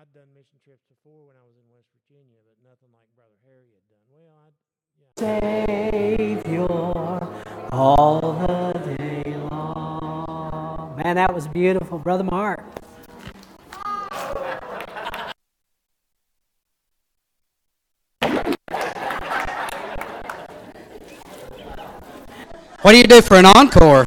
I'd done mission trips before when I was in West Virginia, but nothing like Brother Harry had done. Well, Savior all the day long. Man, that was beautiful. Brother Mark. What do you do for an encore?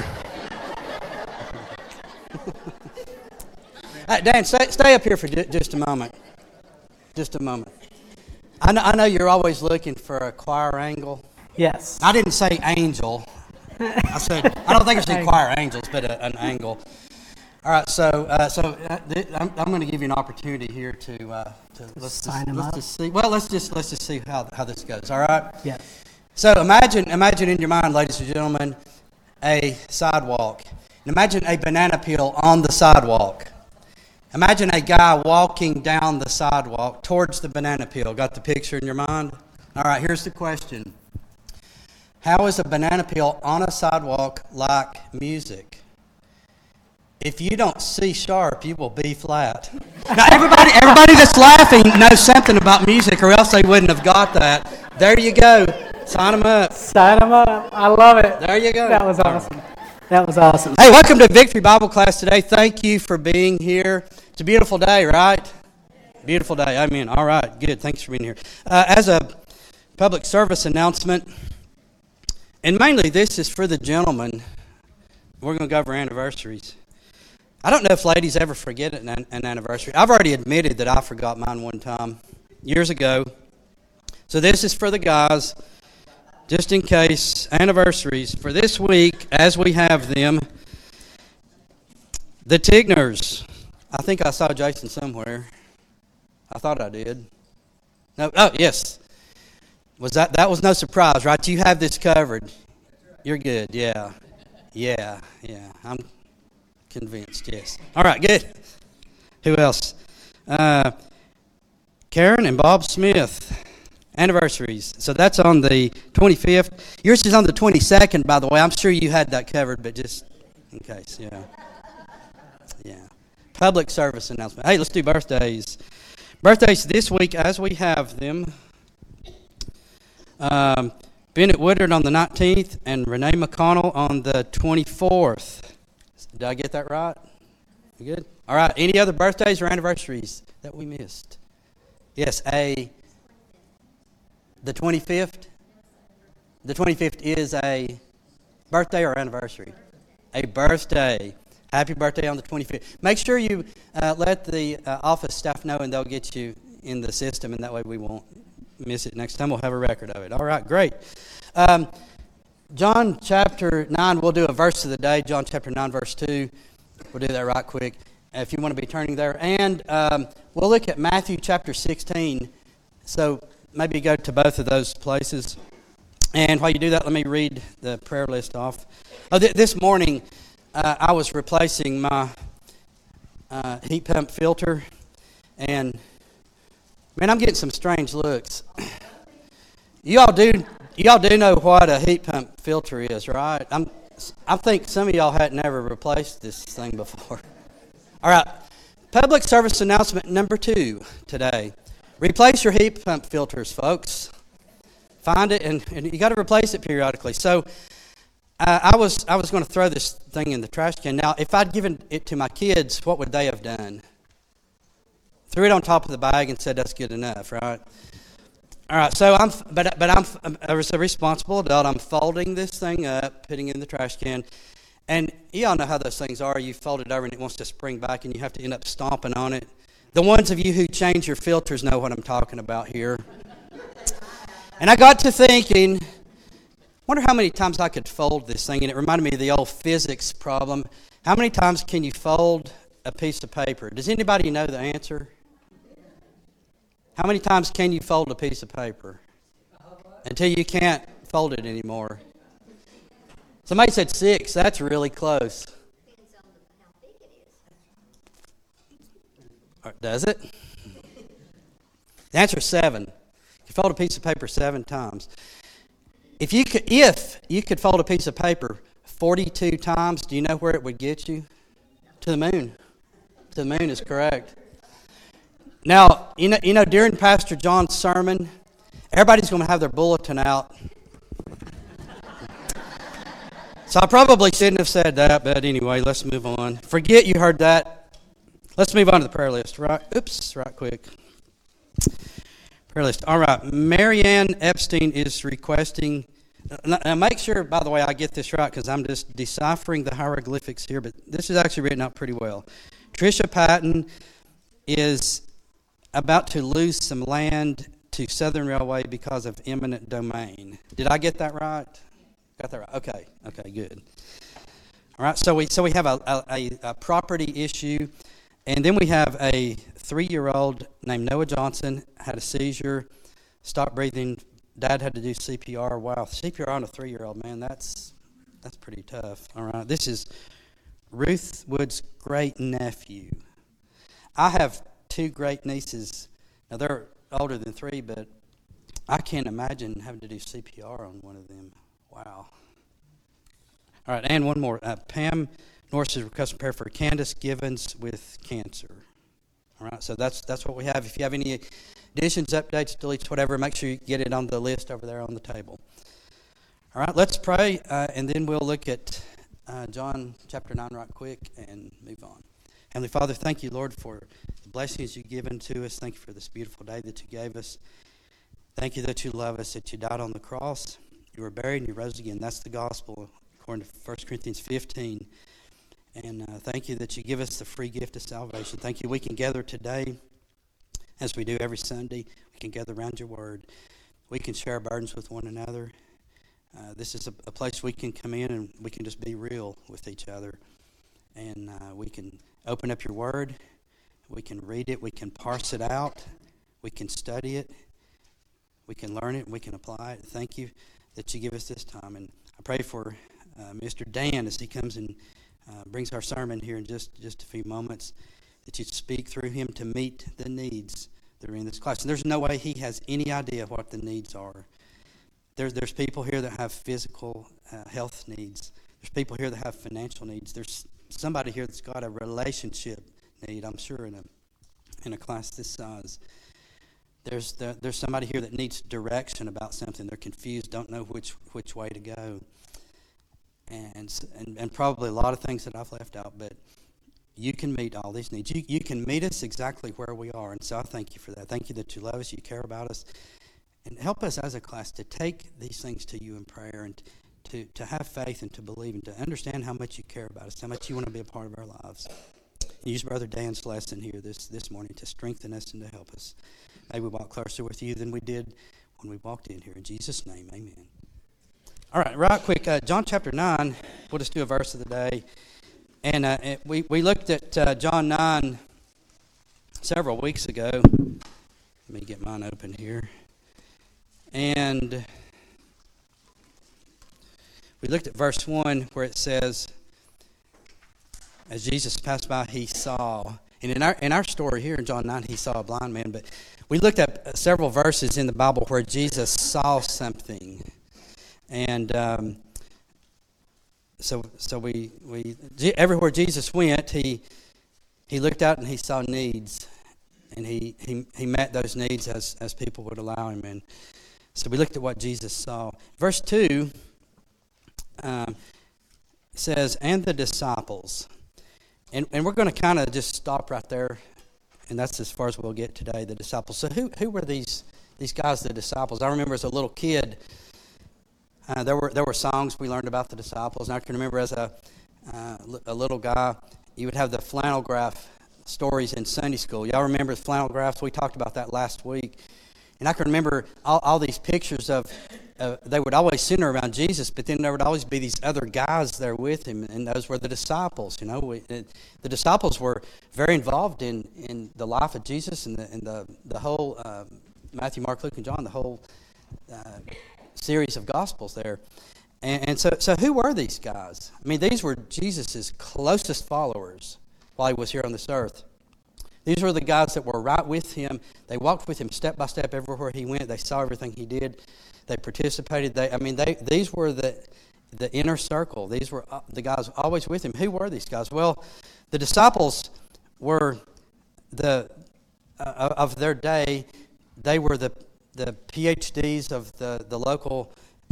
Dan, stay up here for just a moment. Just a moment. I know you're always looking for a choir angle. Yes. I didn't say angel. I said I don't think it's any choir angels, but an angle. All right, so I'm going to give you an opportunity here to let's just see. Well, let's just see how this goes. All right. Yes. So imagine in your mind, ladies and gentlemen, a sidewalk. And imagine a banana peel on the sidewalk. Imagine a guy walking down the sidewalk towards the banana peel. Got the picture in your mind? All right, here's the question. How is a banana peel on a sidewalk like music? If you don't C sharp, you will B flat. Now, everybody that's laughing knows something about music, or else they wouldn't have got that. There you go. Sign them up. Sign them up. I love it. There you go. That was awesome. That was awesome. Hey, welcome to Victory Bible Class today. Thank you for being here. It's a beautiful day, right? Beautiful day. Amen. All right. Good. Thanks for being here. As a public service announcement, and mainly this is for the gentlemen, we're going to go over anniversaries. I don't know if ladies ever forget an anniversary. I've already admitted that I forgot mine one time years ago. So this is for the guys, just in case. Anniversaries for this week, as we have them. The Tigners. I think I saw Jason somewhere. I thought I did. No. Oh, yes. That was no surprise, right? You have this covered. You're good. Yeah. I'm convinced. Yes. All right. Good. Who else? Karen and Bob Smith. Anniversaries. So that's on the 25th. Yours is on the 22nd, by the way. I'm sure you had that covered, but just in case. Yeah. Public service announcement. Hey, let's do birthdays. Birthdays this week as we have them. Bennett Woodard on the 19th and Renee McConnell on the 24th. Did I get that right? You good? All right. Any other birthdays or anniversaries that we missed? Yes, the 25th? The 25th is a birthday or anniversary? A birthday. Happy birthday on the 25th. Make sure you let the office staff know, and they'll get you in the system, and that way we won't miss it. Next time we'll have a record of it. All right, great. John chapter 9, we'll do a verse of the day. John chapter 9, verse 2. We'll do that right quick if you want to be turning there. And we'll look at Matthew chapter 16. So maybe go to both of those places. And while you do that, let me read the prayer list off. This morning, I was replacing my heat pump filter, and man, I'm getting some strange looks. Y'all do know what a heat pump filter is, right? I think some of y'all hadn't ever replaced this thing before. All right, public service announcement number 2 today. Replace your heat pump filters, folks. Find it, and you got to replace it periodically. So I was going to throw this thing in the trash can. Now, if I'd given it to my kids, what would they have done? Threw it on top of the bag and said that's good enough, right? All right. So I'm as a responsible adult, I'm folding this thing up, putting it in the trash can, and you all know how those things are. You fold it over and it wants to spring back, and you have to end up stomping on it. The ones of you who change your filters know what I'm talking about here. And I got to thinking, wonder how many times I could fold this thing, and it reminded me of the old physics problem. How many times can you fold a piece of paper? Does anybody know the answer? How many times can you fold a piece of paper? Until you can't fold it anymore. Somebody said 6. That's really close. Depends on how big it is. Does it? The answer is 7. You fold a piece of paper 7 times. If you could fold a piece of paper 42 times, do you know where it would get you? To the moon. To the moon is correct. Now, during Pastor John's sermon, everybody's going to have their bulletin out. So I probably shouldn't have said that, but anyway, let's move on. Forget you heard that. Let's move on to the prayer list. Right quick. Prayer list. All right. Marianne Epstein is requesting. Now make sure, by the way, I get this right because I'm just deciphering the hieroglyphics here, but this is actually written out pretty well. Tricia Patton is about to lose some land to Southern Railway because of eminent domain. Did I get that right? Got that right? Okay, good. All right, so we have a property issue, and then we have a 3-year-old named Noah Johnson, had a seizure, stopped breathing. Dad had to do CPR. Wow, CPR on a 3-year-old, man, that's pretty tough. All right, this is Ruth Wood's great nephew. I have 2 great nieces. Now they're older than 3, but I can't imagine having to do CPR on one of them. Wow. All right, and one more. Pam Norris is requesting prayer for Candace Givens with cancer. All right, so that's what we have. If you have any additions, updates, deletes, whatever, make sure you get it on the list over there on the table. All right, let's pray, and then we'll look at John chapter 9 right quick and move on. Heavenly Father, thank you, Lord, for the blessings you've given to us. Thank you for this beautiful day that you gave us. Thank you that you love us, that you died on the cross. You were buried and you rose again. That's the gospel according to 1 Corinthians 15. And thank you that you give us the free gift of salvation. Thank you we can gather today as we do every Sunday. We can gather around your word. We can share our burdens with one another. This is a place we can come in and we can just be real with each other. And we can open up your word. We can read it. We can parse it out. We can study it. We can learn it. We can apply it. Thank you that you give us this time. And I pray for Mr. Dan as he comes and brings our sermon here in just a few moments, that you speak through him to meet the needs that are in this class. And there's no way he has any idea what the needs are. There's people here that have physical health needs. There's people here that have financial needs. There's somebody here that's got a relationship need, I'm sure, in a class this size. There's somebody here that needs direction about something. They're confused, don't know which way to go. And probably a lot of things that I've left out, but you can meet all these needs. You can meet us exactly where we are, and so I thank you for that. Thank you that you love us, you care about us, and help us as a class to take these things to you in prayer and to have faith and to believe and to understand how much you care about us, how much you want to be a part of our lives. Use Brother Dan's lesson here this morning to strengthen us and to help us. May we walk closer with you than we did when we walked in here. In Jesus' name, amen. All right quick, John chapter 9, we'll just do a verse of the day. And we looked at John 9 several weeks ago. Let me get mine open here. And we looked at verse 1 where it says, as Jesus passed by, he saw. And in our story here in John 9, he saw a blind man. But we looked at several verses in the Bible where Jesus saw something. And so we everywhere Jesus went, he looked out and he saw needs, and he met those needs as people would allow him. And so we looked at what Jesus saw. Verse 2 says, "And the disciples," and we're going to kind of just stop right there, and that's as far as we'll get today. The disciples. So who were these guys? The disciples. I remember as a little kid. There were songs we learned about the disciples, and I can remember as a little guy, you would have the flannel graph stories in Sunday school. Y'all remember the flannel graphs? We talked about that last week. And I can remember all these pictures of, they would always center around Jesus, but then there would always be these other guys there with him, and those were the disciples. You know, the disciples were very involved in the life of Jesus and the whole Matthew, Mark, Luke, and John, the whole series of Gospels there. And so who were these guys? I mean, these were Jesus' closest followers while he was here on this earth. These were the guys that were right with him. They walked with him step by step everywhere he went. They saw everything he did. They participated. These were the inner circle. These were the guys always with him. Who were these guys? Well, the disciples were the of their day. They were the PhDs of the local,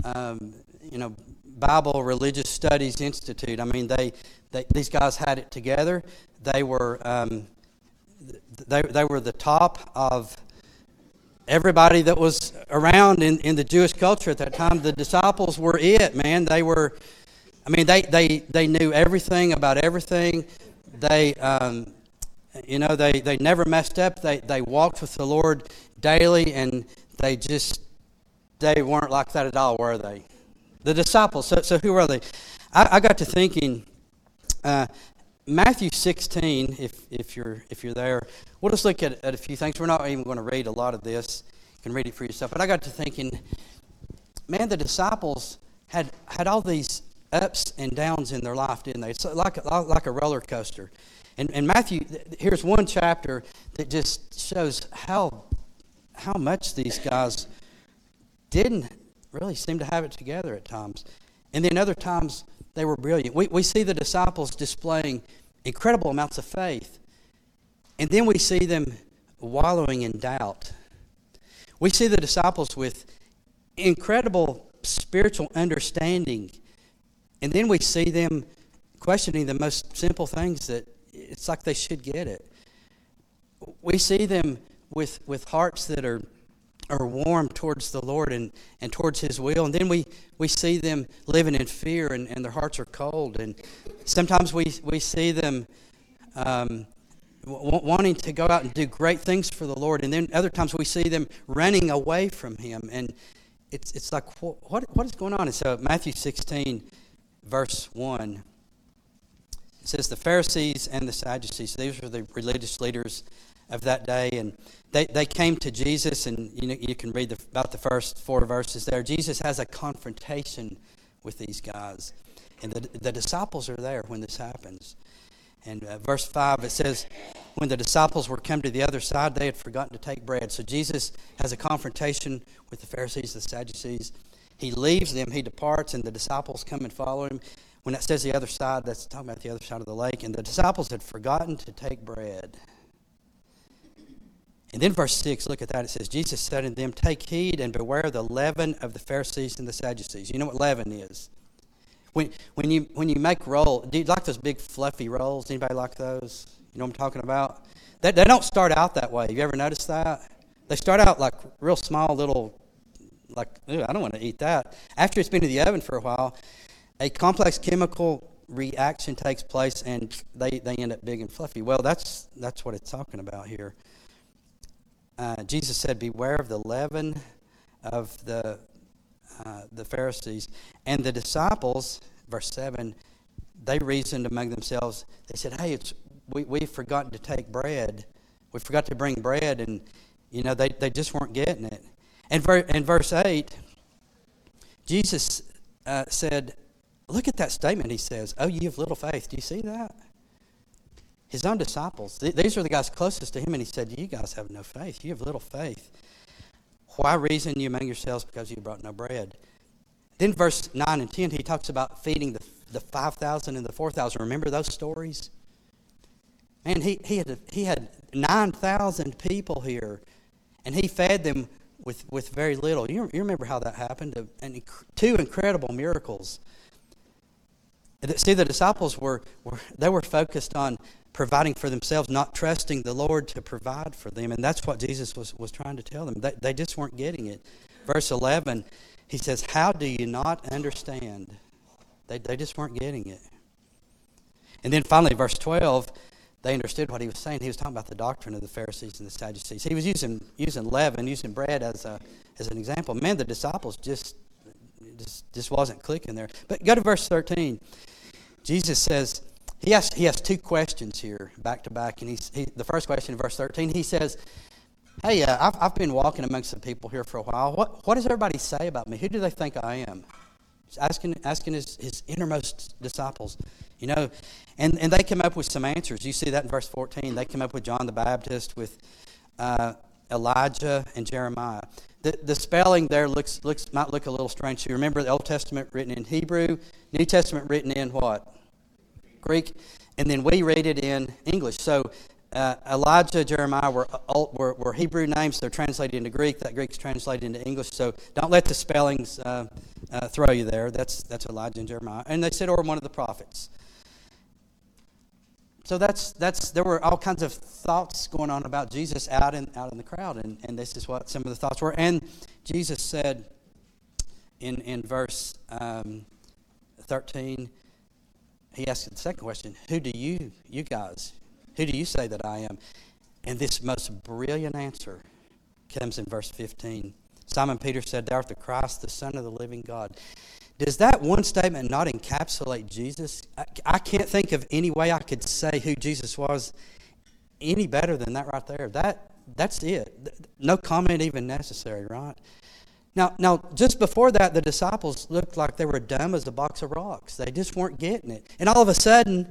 Bible Religious Studies Institute. I mean, these guys had it together. They were they were the top of everybody that was around in the Jewish culture at that time. The disciples were it, man. They were, they knew everything about everything. They never messed up. They walked with the Lord daily, and they weren't like that at all, were they? The disciples. So who are they? I got to thinking, Matthew 16. If you're there, we'll just look at a few things. We're not even going to read a lot of this. You can read it for yourself. But I got to thinking, man, the disciples had all these ups and downs in their life, didn't they? It's like a roller coaster. And Matthew, here's one chapter that just shows how much these guys didn't really seem to have it together at times. And then other times they were brilliant. We see the disciples displaying incredible amounts of faith. And then we see them wallowing in doubt. We see the disciples with incredible spiritual understanding. And then we see them questioning the most simple things that it's like they should get it. We see them with hearts that are warm towards the Lord and towards His will. And then we see them living in fear and their hearts are cold. And sometimes we see them wanting to go out and do great things for the Lord. And then other times we see them running away from Him. And it's like, what is going on? And so Matthew 16, verse 1, it says, the Pharisees and the Sadducees, these were the religious leaders of that day, and they came to Jesus, and you can read about the first 4 verses there. Jesus has a confrontation with these guys, and the disciples are there when this happens. And verse 5, it says, when the disciples were come to the other side, they had forgotten to take bread. So Jesus has a confrontation with the Pharisees, the Sadducees. He leaves them, he departs, and the disciples come and follow him. When it says the other side, that's talking about the other side of the lake. And the disciples had forgotten to take bread. And then verse 6, look at that. It says, Jesus said unto them, take heed and beware the leaven of the Pharisees and the Sadducees. You know what leaven is? When you make roll, do you like those big fluffy rolls? Anybody like those? You know what I'm talking about? They don't start out that way. Have you ever noticed that? They start out like real small little, like, I don't want to eat that. After it's been in the oven for a while, a complex chemical reaction takes place, and they end up big and fluffy. Well, that's what it's talking about here. Jesus said, beware of the leaven of the Pharisees. And the disciples, verse 7, they reasoned among themselves. They said, hey, we've forgotten to take bread. We forgot to bring bread, and they just weren't getting it. And in verse 8, Jesus said, look at that statement. He says, oh, ye of little faith. Do you see that? His own disciples. These are the guys closest to him, and he said, you guys have no faith. You have little faith. Why reason you among yourselves because you brought no bread? Then verse 9 and 10, he talks about feeding the 5,000 and the 4,000. Remember those stories? Man, he had 9,000 people here, and he fed them with very little. You remember how that happened? And 2 incredible miracles. See, the disciples were focused on providing for themselves, not trusting the Lord to provide for them. And that's what Jesus was trying to tell them. They just weren't getting it. Verse 11, he says, how do you not understand? They just weren't getting it. And then finally, verse 12, they understood what he was saying. He was talking about the doctrine of the Pharisees and the Sadducees. He was using leaven, using bread as an example. Man, the disciples just wasn't clicking there. But go to verse 13. Jesus says, he has 2 questions here, back to back. And the first question in verse 13, he says, hey, I've been walking amongst some people here for a while. What does everybody say about me? Who do they think I am? He's asking his innermost disciples, and they come up with some answers. You see that in verse 14. They come up with John the Baptist, with Elijah and Jeremiah. The spelling there might look a little strange. You remember the Old Testament written in Hebrew, New Testament written in what? Greek, and then we read it in English. So Elijah, Jeremiah were Hebrew names. They're translated into Greek. That Greek's translated into English. So don't let the spellings throw you there. That's Elijah and Jeremiah. And they said, or one of the prophets. So there were all kinds of thoughts going on about Jesus out in the crowd, and this is what some of the thoughts were. And Jesus said in verse 13, he asked the second question, who do you guys, who do you say that I am? And this most brilliant answer comes in verse 15. Simon Peter said, thou art the Christ, the Son of the living God. Does that one statement not encapsulate Jesus? I can't think of any way I could say who Jesus was any better than that right there. That's it. No comment even necessary, right? Now, just before that, the disciples looked like they were dumb as a box of rocks. They just weren't getting it. And all of a sudden,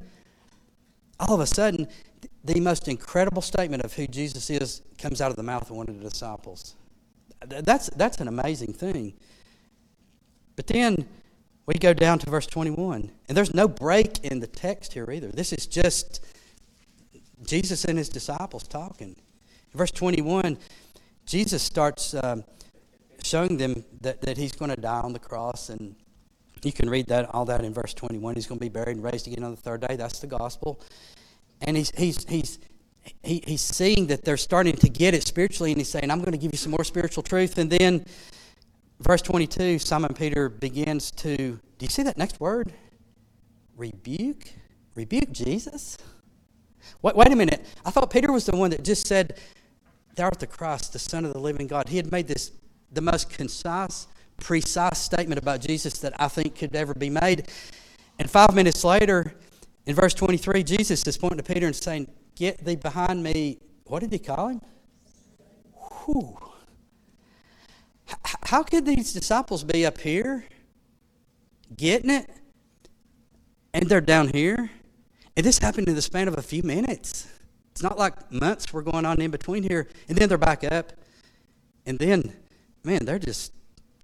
the most incredible statement of who Jesus is comes out of the mouth of one of the disciples. That's an amazing thing. But then we go down to verse 21, and there's no break in the text here either. This is just Jesus and his disciples talking. In verse 21, Jesus starts showing them that he's going to die on the cross, and you can read all that in verse 21. He's going to be buried and raised again on the third day. That's the gospel. And he's seeing that they're starting to get it spiritually, and he's saying, I'm going to give you some more spiritual truth. And then verse 22, Simon Peter begins to, do you see that next word? Rebuke? Rebuke Jesus? Wait a minute. I thought Peter was the one that just said, thou art the Christ, the Son of the living God. He had made this the most concise, precise statement about Jesus that I think could ever be made. And 5 minutes later, in verse 23, Jesus is pointing to Peter and saying, get thee behind me. What did he call him? Whew. How could these disciples be up here getting it, and they're down here? And this happened in the span of a few minutes. It's not like months were going on in between here. And then they're back up. And then, man, they're just,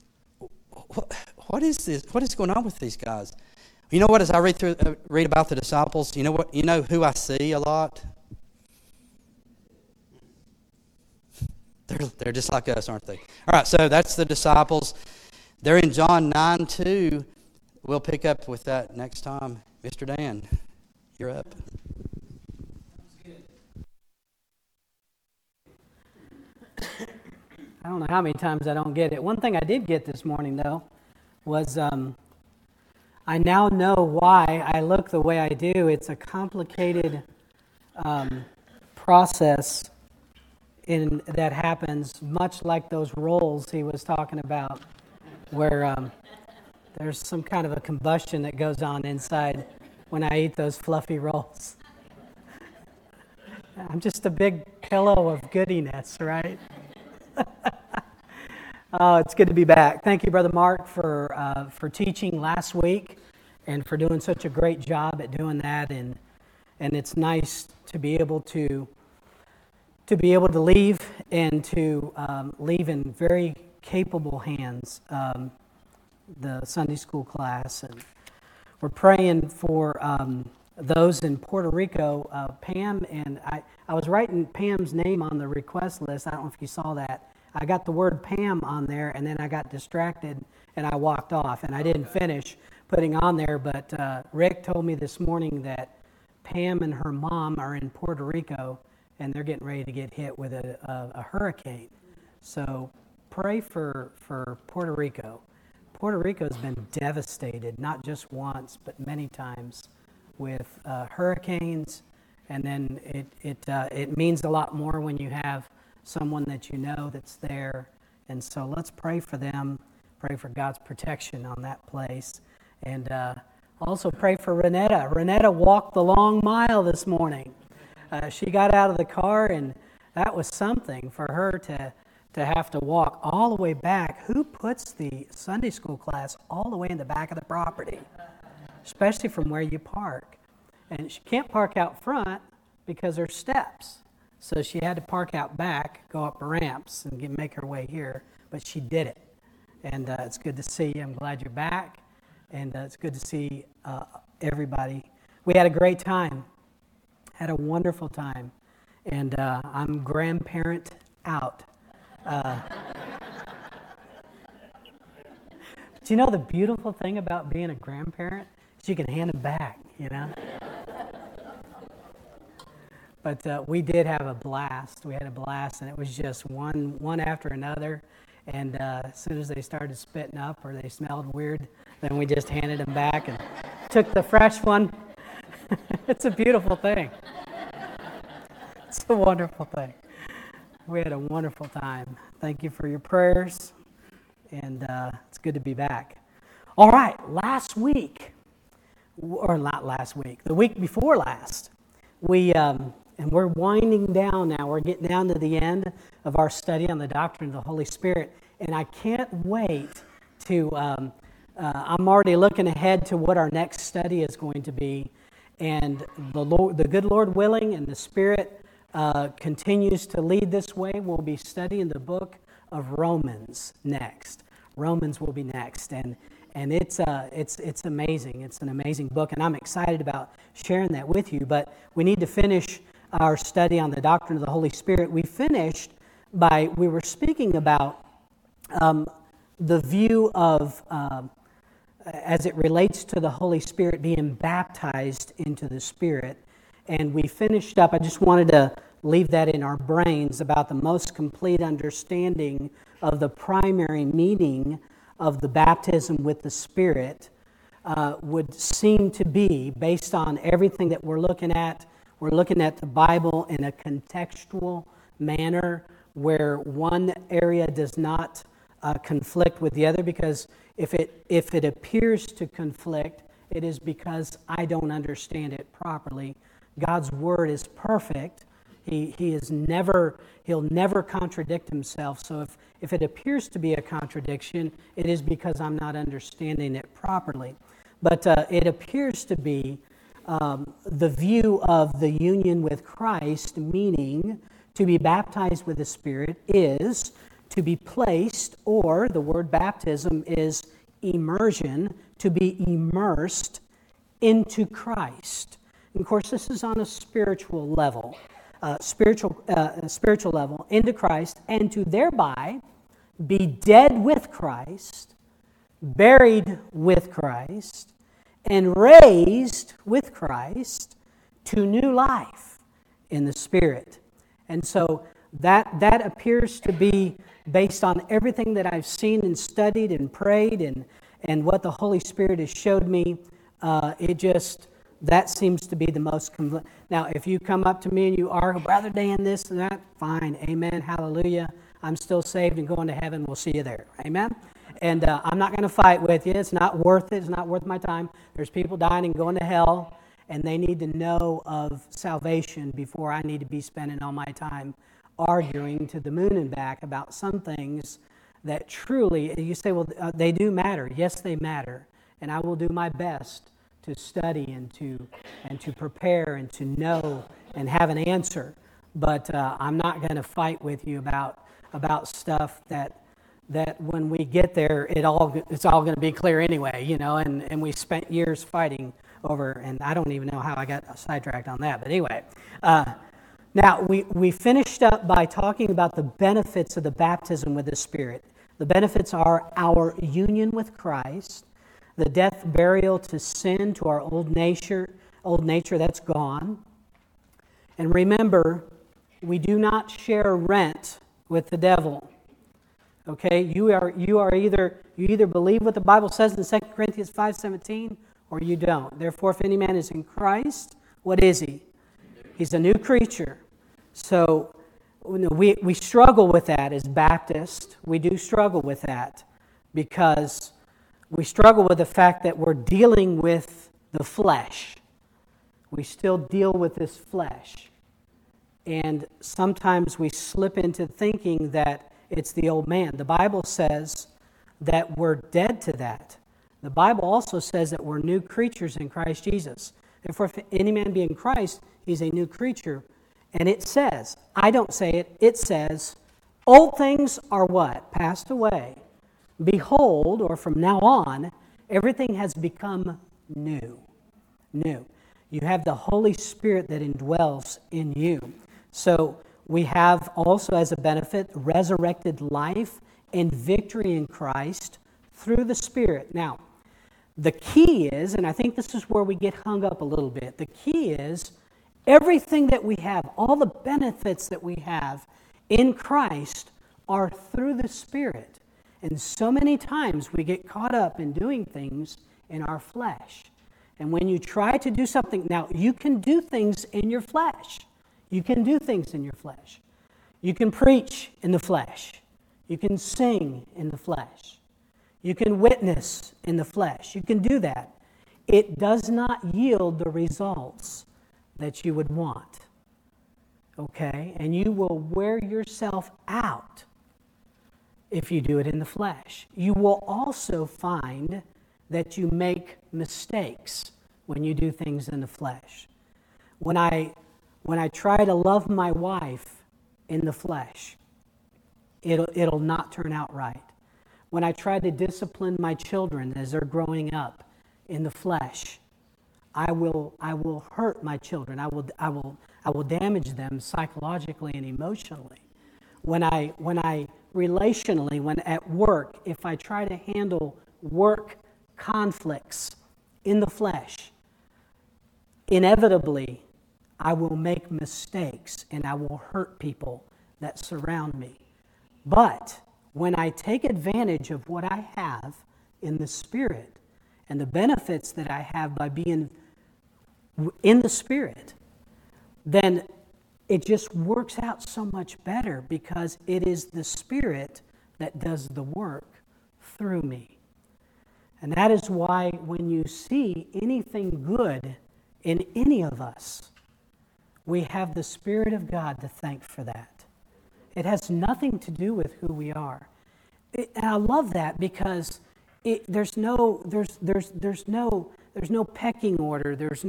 what is this? What is going on with these guys? You know what, as I read about the disciples, you know what? You know who I see a lot? They're just like us, aren't they? All right, so that's the disciples. They're in John 9:2. We'll pick up with that next time. Mr. Dan, you're up. I don't know how many times I don't get it. One thing I did get this morning, though, was I now know why I look the way I do. It's a complicated process that happens, much like those rolls he was talking about, where there's some kind of a combustion that goes on inside when I eat those fluffy rolls. I'm just a big pillow of goodiness, right? Oh, it's good to be back. Thank you, Brother Mark, for teaching last week and for doing such a great job at doing that. And it's nice to be able to leave and to leave in very capable hands the Sunday school class. And we're praying for those in Puerto Rico. Pam and I was writing Pam's name on the request list. I don't know if you saw that. I got the word Pam on there, and then I got distracted, and I walked off, and I didn't finish putting on there. But Rick told me this morning that Pam and her mom are in Puerto Rico, and they're getting ready to get hit with a hurricane. So pray for Puerto Rico. Puerto Rico has been devastated, not just once, but many times with hurricanes, and then it means a lot more when you have someone that you know that's there. And so let's pray for them, pray for God's protection on that place, and also pray for Renetta. Renetta walked the long mile this morning. She got out of the car, and that was something for her to have to walk all the way back. Who puts the Sunday school class all the way in the back of the property, especially from where you park? And she can't park out front because there's steps. So she had to park out back, go up ramps, and make her way here. But she did it. And it's good to see you. I'm glad you're back. And it's good to see everybody. We had a great time. Had a wonderful time. and I'm grandparent out. Do you know the beautiful thing about being a grandparent is you can hand them back, you know? But we did have a blast. We had a blast, and it was just one after another. And as soon as they started spitting up or they smelled weird, then we just handed them back and took the fresh one. It's a beautiful thing. It's a wonderful thing. We had a wonderful time. Thank you for your prayers, and it's good to be back. All right, last week, or not last week, the week before last, and we're winding down now. We're getting down to the end of our study on the doctrine of the Holy Spirit, and I can't wait to, I'm already looking ahead to what our next study is going to be, and the good Lord willing and the Spirit continues to lead this way. We'll be studying the book of Romans next. Romans will be next, and it's amazing. It's an amazing book, and I'm excited about sharing that with you. But we need to finish our study on the doctrine of the Holy Spirit. We were speaking about the view of, as it relates to the Holy Spirit being baptized into the Spirit. And we finished up, I just wanted to leave that in our brains about the most complete understanding of the primary meaning of the baptism with the Spirit would seem to be, based on everything that we're looking at the Bible in a contextual manner where one area does not conflict with the other, because if it appears to conflict, it is because I don't understand it properly. God's Word is perfect. He'll never contradict himself. So if it appears to be a contradiction, it is because I'm not understanding it properly. But it appears to be the view of the union with Christ, meaning to be baptized with the Spirit is to be placed, or the word baptism is immersion, to be immersed into Christ. And of course, this is on a spiritual level. Spiritual level, into Christ, and to thereby be dead with Christ, buried with Christ, and raised with Christ to new life in the Spirit. And so that appears to be based on everything that I've seen and studied and prayed and what the Holy Spirit has showed me. That seems to be the most complete. Now, if you come up to me and you are, Brother Dan, this and that, fine, amen, hallelujah. I'm still saved and going to heaven. We'll see you there, amen? And I'm not going to fight with you. It's not worth it. It's not worth my time. There's people dying and going to hell, and they need to know of salvation before I need to be spending all my time arguing to the moon and back about some things that truly, you say, well, they do matter. Yes, they matter, and I will do my best to study and to prepare and to know and have an answer. But I'm not going to fight with you about stuff that when we get there, it's all going to be clear anyway, you know. And we spent years fighting over, and I don't even know how I got sidetracked on that. But anyway, now we finished up by talking about the benefits of the baptism with the Spirit. The benefits are our union with Christ, the death, burial to sin, to our old nature that's gone. And remember, we do not share rent with the devil. Okay, you either believe what the Bible says in 2 Corinthians 5:17, or you don't. Therefore, if any man is in Christ, what is he? He's a new creature. So we struggle with that as Baptists. We do struggle with that because we struggle with the fact that we're dealing with the flesh. We still deal with this flesh. And sometimes we slip into thinking that it's the old man. The Bible says that we're dead to that. The Bible also says that we're new creatures in Christ Jesus. Therefore, if any man be in Christ, he's a new creature. And it says, I don't say it, it says, old things are what? Passed away. Behold, or from now on, everything has become new. New. You have the Holy Spirit that indwells in you. So we have also as a benefit resurrected life and victory in Christ through the Spirit. Now, the key is, and I think this is where we get hung up a little bit, the key is everything that we have, all the benefits that we have in Christ are through the Spirit. And so many times we get caught up in doing things in our flesh. And when you try to do something, now you can do things in your flesh. You can do things in your flesh. You can preach in the flesh. You can sing in the flesh. You can witness in the flesh. You can do that. It does not yield the results that you would want. Okay? And you will wear yourself out if you do it in the flesh. You will also find that you make mistakes when you do things in the flesh. When I try to love my wife in the flesh, it'll not turn out right. When I try to discipline my children as they're growing up in the flesh, I will hurt my children. I will damage them psychologically and emotionally. When I relationally, when at work, if I try to handle work conflicts in the flesh, inevitably I will make mistakes and I will hurt people that surround me. But when I take advantage of what I have in the Spirit and the benefits that I have by being in the Spirit, then it just works out so much better because it is the Spirit that does the work through me. And that is why when you see anything good in any of us, we have the Spirit of God to thank for that. It has nothing to do with who we are. And I love that because there's no pecking order. There's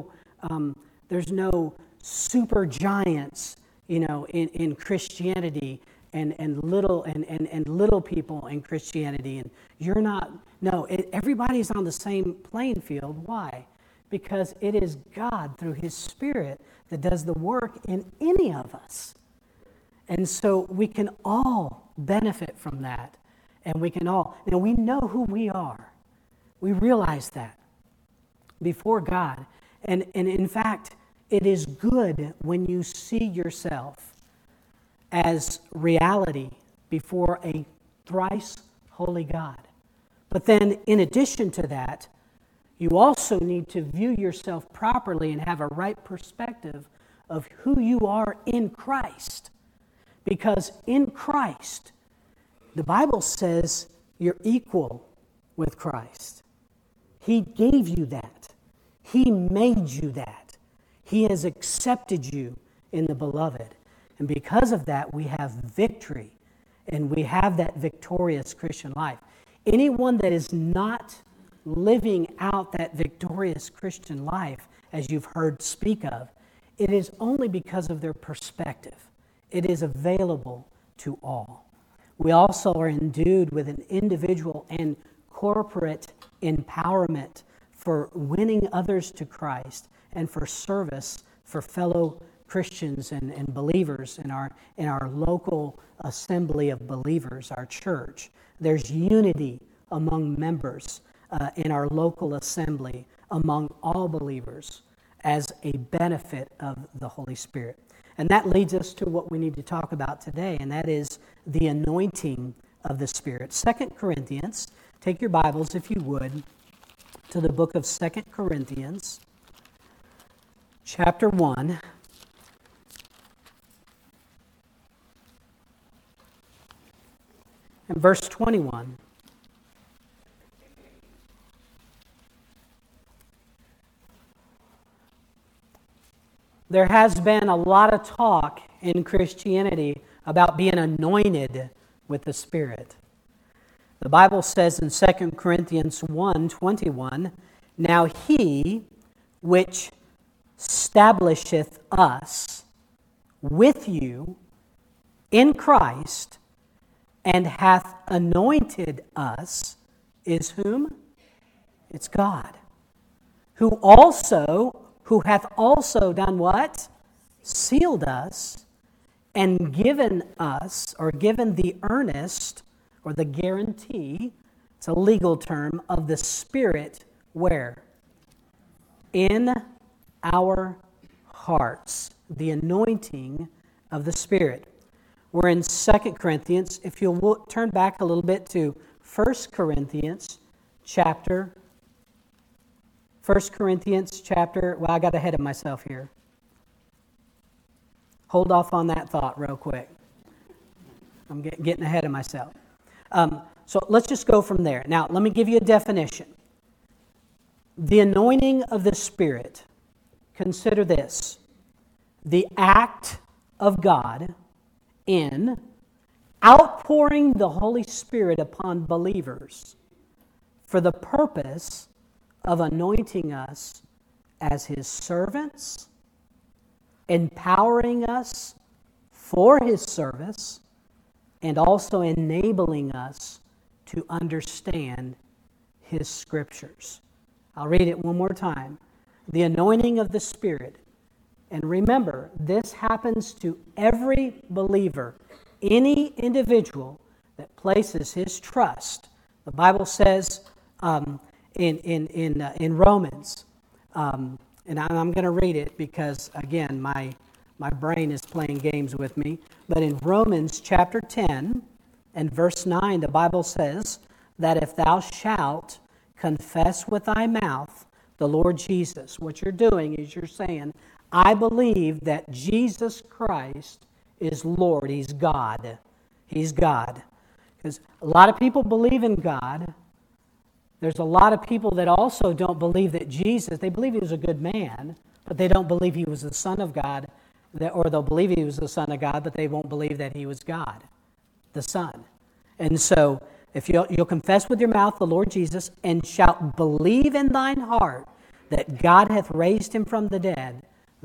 no super giants, in Christianity and little people in Christianity. And you're not. No, everybody's on the same playing field. Why? Because it is God through His Spirit that does the work in any of us. And so we can all benefit from that. And we know who we are. We realize that before God. And in fact, it is good when you see yourself as reality before a thrice holy God. But then in addition to that, you also need to view yourself properly and have a right perspective of who you are in Christ. Because in Christ, the Bible says you're equal with Christ. He gave you that. He made you that. He has accepted you in the beloved. And because of that, we have victory. And we have that victorious Christian life. Anyone that is not living out that victorious Christian life, as you've heard speak of, it is only because of their perspective. It is available to all. We also are endued with an individual and corporate empowerment for winning others to Christ and for service for fellow Christians and believers in our local assembly of believers, our church. There's unity among members in our local assembly among all believers as a benefit of the Holy Spirit. And that leads us to what we need to talk about today, and that is the anointing of the Spirit. 2 Corinthians, take your Bibles, if you would, to the book of 2 Corinthians, chapter 1. And verse 21. There has been a lot of talk in Christianity about being anointed with the Spirit. The Bible says in 2 Corinthians 1:21, "Now he which establisheth us with you in Christ and hath anointed us is whom? It's God, who hath also done what? sealed us, and given us, or given the earnest, or the guarantee, it's a legal term, of the Spirit, where? In our hearts. The anointing of the Spirit. We're in 2 Corinthians. If you'll turn back a little bit to 1 Corinthians chapter, well, I got ahead of myself here. Hold off on that thought real quick. I'm getting ahead of myself. So let's just go from there. Now, let me give you a definition. The anointing of the Spirit. Consider this. The act of God in outpouring the Holy Spirit upon believers for the purpose of anointing us as His servants, empowering us for His service, and also enabling us to understand His Scriptures. I'll read it one more time. The anointing of the Spirit. And remember, this happens to every believer, any individual that places his trust. The Bible says in Romans, and I'm going to read it because, again, my brain is playing games with me. But in Romans chapter 10 and verse 9, the Bible says that if thou shalt confess with thy mouth the Lord Jesus, what you're doing is you're saying, I believe that Jesus Christ is Lord. He's God. He's God. Because a lot of people believe in God. There's a lot of people that also don't believe that Jesus, they believe He was a good man, but they don't believe He was the Son of God, or they'll believe He was the Son of God, but they won't believe that He was God, the Son. And so, if you'll confess with your mouth the Lord Jesus, and shalt believe in thine heart that God hath raised Him from the dead,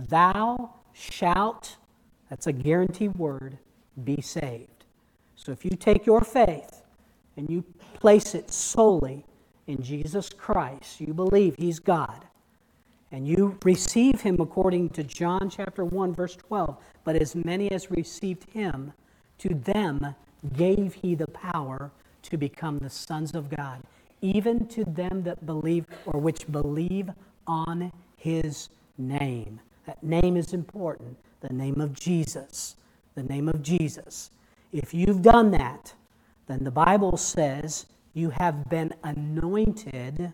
thou shalt, that's a guaranteed word, be saved. So if you take your faith and you place it solely in Jesus Christ, you believe He's God, and you receive Him according to John chapter 1, verse 12, but as many as received Him, to them gave He the power to become the sons of God, even to them that believe, or which believe on His name. That name is important. The name of Jesus. The name of Jesus. If you've done that, then the Bible says you have been anointed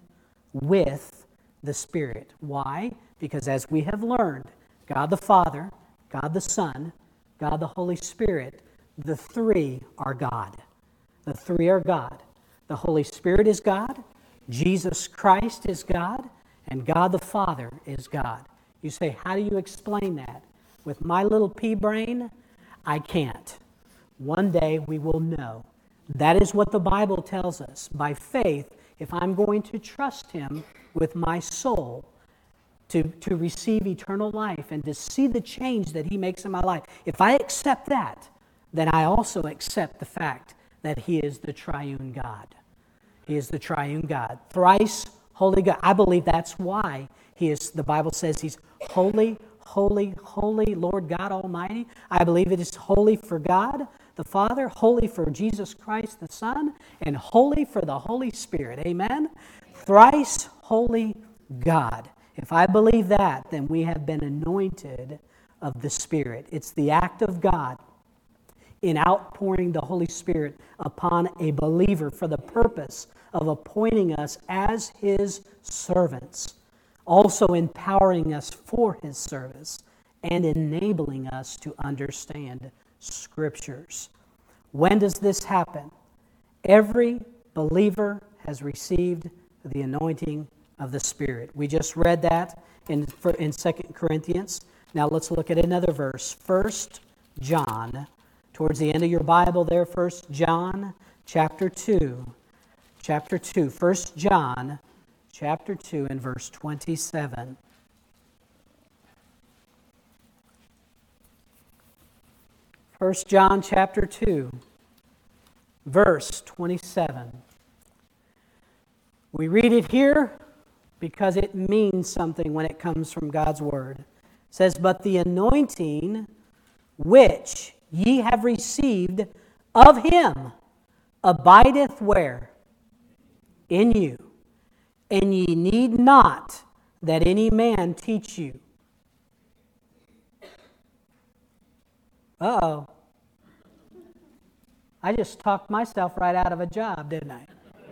with the Spirit. Why? Because as we have learned, God the Father, God the Son, God the Holy Spirit, the three are God. The three are God. The Holy Spirit is God, Jesus Christ is God, and God the Father is God. You say, how do you explain that? With my little pea brain, I can't. One day we will know. That is what the Bible tells us. By faith, if I'm going to trust Him with my soul to receive eternal life and to see the change that He makes in my life, if I accept that, then I also accept the fact that He is the triune God. He is the triune God. Thrice holy God. I believe that's why He is, the Bible says He's holy, holy, holy, Lord God Almighty. I believe it is holy for God the Father, holy for Jesus Christ the Son, and holy for the Holy Spirit. Amen? Thrice holy God. If I believe that, then we have been anointed of the Spirit. It's the act of God in outpouring the Holy Spirit upon a believer for the purpose of appointing us as His servants, also empowering us for His service, and enabling us to understand Scriptures. When does this happen? Every believer has received the anointing of the Spirit. We just read that in 2 Corinthians. Now let's look at another verse. 1 John, towards the end of your Bible there, 1 John chapter 2. Chapter 2, 1 John chapter 2 and verse 27. 1 John chapter 2, verse 27. We read it here because it means something when it comes from God's Word. says, but the anointing which ye have received of him abideth where? In you. And ye need not that any man teach you. Uh-oh. I just talked myself right out of a job, didn't I?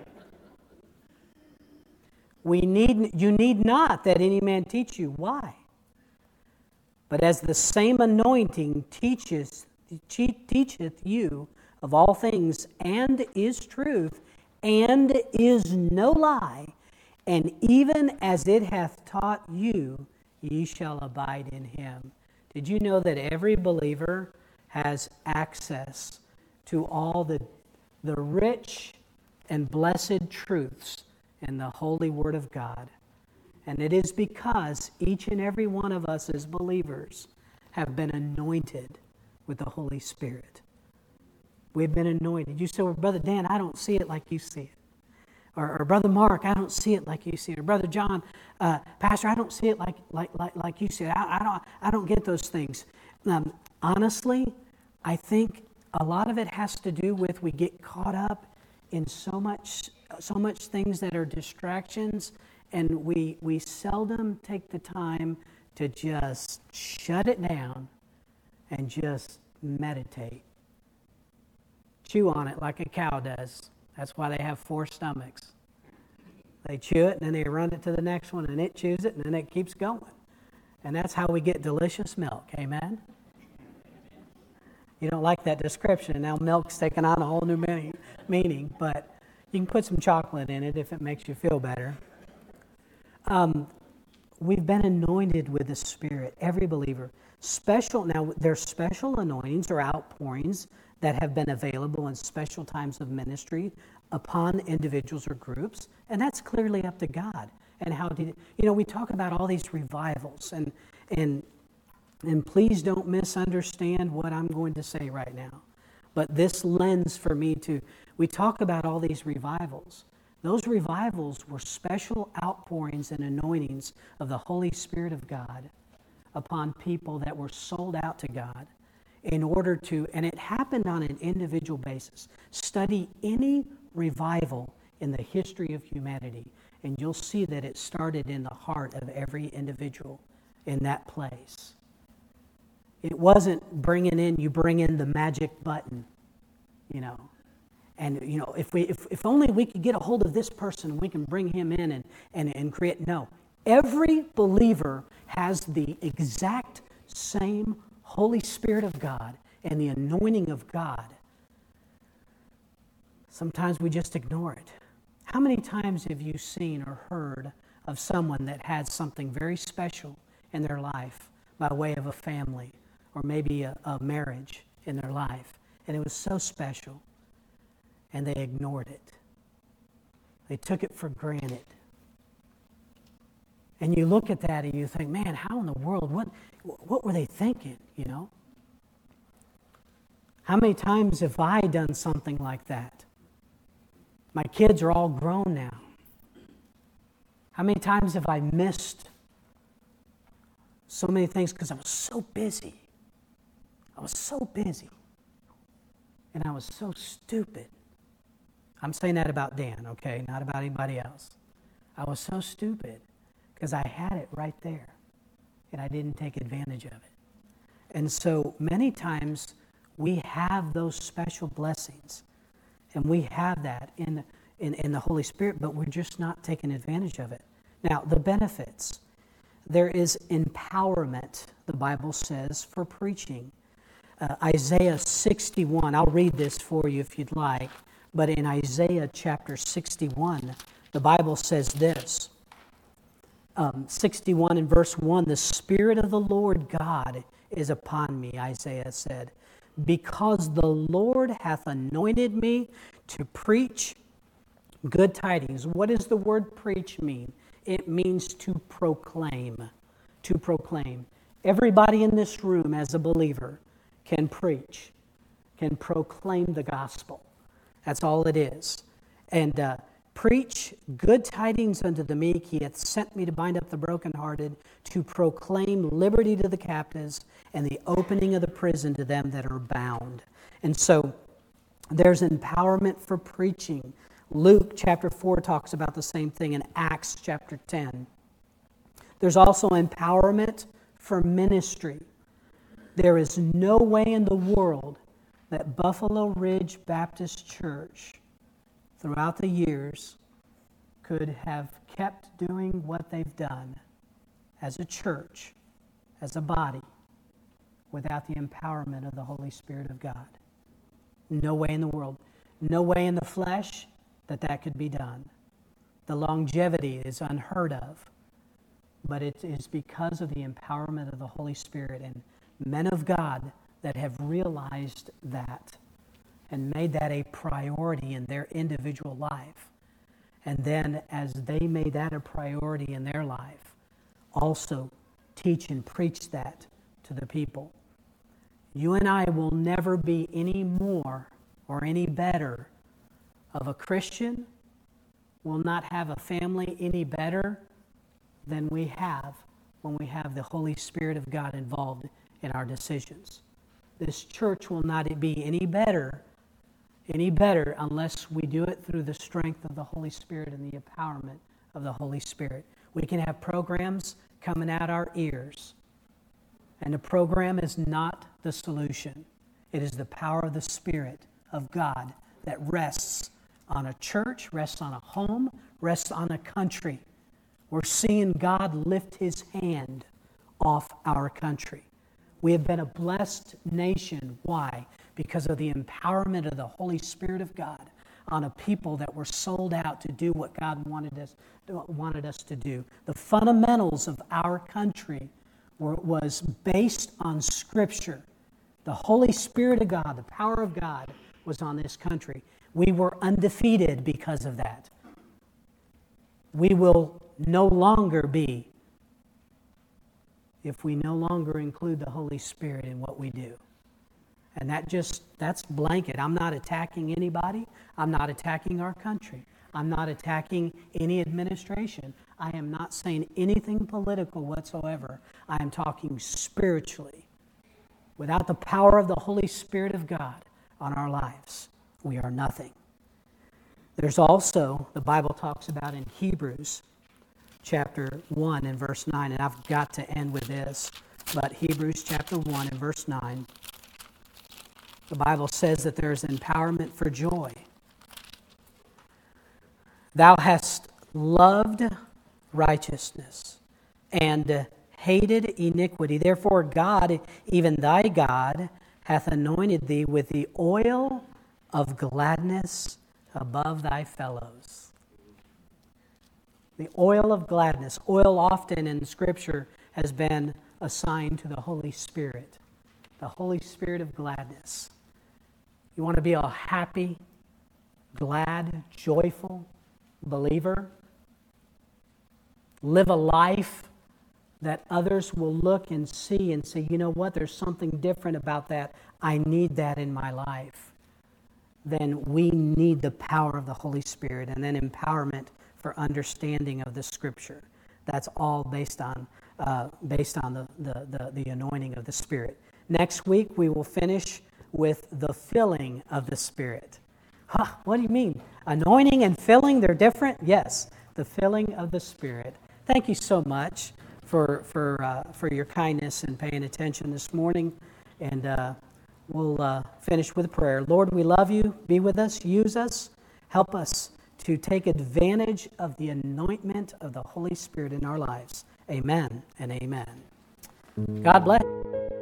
You need not that any man teach you. Why? But as the same anointing teacheth you of all things, and is truth, and is no lie, and even as it hath taught you, ye shall abide in him. Did you know that every believer has access to all the rich and blessed truths in the holy Word of God? And it is because each and every one of us as believers have been anointed with the Holy Spirit. We've been anointed. You say, well, Brother Dan, I don't see it like you see it. Or Brother Mark, I don't see it like you see it. Or Brother John, Pastor, I don't see it like you see it. I don't get those things. Honestly, I think a lot of it has to do with we get caught up in so much things that are distractions, and we seldom take the time to just shut it down and just meditate. Chew on it like a cow does. That's why they have 4 stomachs. They chew it, and then they run it to the next one, and it chews it, and then it keeps going. And that's how we get delicious milk. Amen? You don't like that description. Now milk's taken on a whole new meaning, but you can put some chocolate in it if it makes you feel better. We've been anointed with the Spirit, every believer. Now, there's special anointings or outpourings that have been available in special times of ministry upon individuals or groups, and that's clearly up to God. And we talk about all these revivals, and please don't misunderstand what I'm going to say right now. But this lens for me we talk about all these revivals. Those revivals were special outpourings and anointings of the Holy Spirit of God upon people that were sold out to God in order to, and it happened on an individual basis. Study any revival in the history of humanity, and you'll see that it started in the heart of every individual in that place. It wasn't you bring in the magic button, And, if only we could get a hold of this person, we can bring him in and create. No. Every believer has the exact same Holy Spirit of God and the anointing of God. Sometimes we just ignore it. How many times have you seen or heard of someone that had something very special in their life by way of a family or maybe a marriage in their life, and it was so special, and they ignored it? They took it for granted. And you look at that and you think, man, how in the world, what were they thinking, How many times have I done something like that? My kids are all grown now. How many times have I missed so many things because I was so busy? And I was so stupid. I'm saying that about Dan, okay? Not about anybody else. I was so stupid because I had it right there, and I didn't take advantage of it. And so many times we have those special blessings, and we have that in the Holy Spirit, but we're just not taking advantage of it. Now, the benefits. There is empowerment, the Bible says, for preaching. Isaiah 61, I'll read this for you if you'd like, but in Isaiah chapter 61, the Bible says this. 61 and verse 1, the Spirit of the Lord God is upon me, Isaiah said, because the Lord hath anointed me to preach good tidings. What does the word preach mean? It means to proclaim. To proclaim. Everybody in this room as a believer can preach, can proclaim the gospel. That's all it is. And Preach good tidings unto the meek. He hath sent me to bind up the brokenhearted, to proclaim liberty to the captives, and the opening of the prison to them that are bound. And so there's empowerment for preaching. Luke chapter 4 talks about the same thing in Acts chapter 10. There's also empowerment for ministry. There is no way in the world that Buffalo Ridge Baptist Church throughout the years could have kept doing what they've done as a church, as a body, without the empowerment of the Holy Spirit of God. No way in the world. No way in the flesh that could be done. The longevity is unheard of. But it is because of the empowerment of the Holy Spirit and men of God that have realized that and made that a priority in their individual life. And then as they made that a priority in their life, also teach and preach that to the people. You and I will never be any more or any better of a Christian, will not have a family any better than we have when we have the Holy Spirit of God involved in our decisions. This church will not be any better unless we do it through the strength of the Holy Spirit and the empowerment of the Holy Spirit. We can have programs coming out our ears, and the program is not the solution. It is the power of the Spirit of God that rests on a church, rests on a home, rests on a country. We're seeing God lift His hand off our country. We have been a blessed nation. Why? Because of the empowerment of the Holy Spirit of God on a people that were sold out to do what God wanted us to do. The fundamentals of our country was based on Scripture. The Holy Spirit of God, the power of God was on this country. We were undefeated because of that. We will no longer be if we no longer include the Holy Spirit in what we do. And that's blanket. I'm not attacking anybody. I'm not attacking our country. I'm not attacking any administration. I am not saying anything political whatsoever. I am talking spiritually. Without the power of the Holy Spirit of God on our lives, we are nothing. There's also, the Bible talks about in Hebrews chapter 1 and verse 9, and I've got to end with this, but Hebrews chapter 1 and verse 9, the Bible says that there's empowerment for joy. Thou hast loved righteousness and hated iniquity. Therefore God, even thy God, hath anointed thee with the oil of gladness above thy fellows. The oil of gladness. Oil often in Scripture has been assigned to the Holy Spirit. The Holy Spirit of gladness. You want to be a happy, glad, joyful believer? Live a life that others will look and see and say, you know what, there's something different about that. I need that in my life. Then we need the power of the Holy Spirit, and then empowerment for understanding of the Scripture. That's all based on the anointing of the Spirit. Next week we will finish with the filling of the Spirit. What do you mean? Anointing and filling, they're different? Yes, the filling of the Spirit. Thank you so much for your kindness and paying attention this morning, and we'll finish with a prayer. Lord, we love you. Be with us. Use us. Help us to take advantage of the anointment of the Holy Spirit in our lives. Amen and amen. God bless.